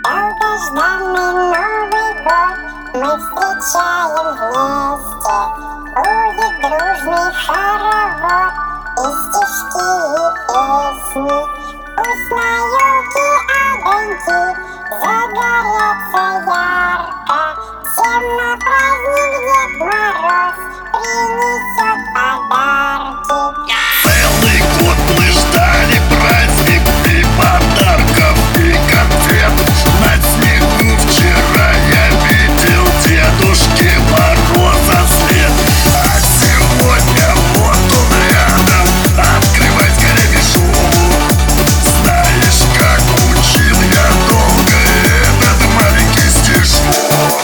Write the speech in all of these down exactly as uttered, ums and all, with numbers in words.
Долгожданный Новый год мы встречаем вместе. Будет дружный хоровод и стишки, и песни. Пусть на елке огоньки загорятся ярко. Всем на праздник Дед Мороз принесет подарки. Целый год мы ждали праздник и подарков, и конфет. На снегу вчера я видел Дедушки Мороза след. А сегодня вот он рядом, открывай скорее пишу. Знаешь, как учил я долго этот маленький стишок.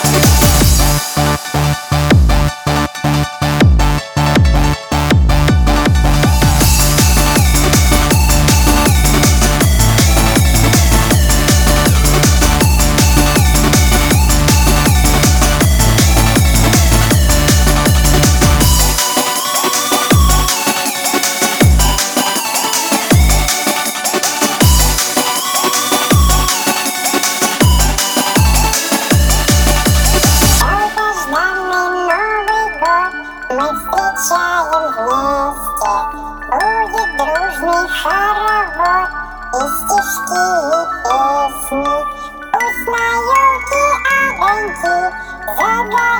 Мы встречаем вместе. Будет дружный хоровод и стишки, и песни. Пусть на елке огоньки загорятся.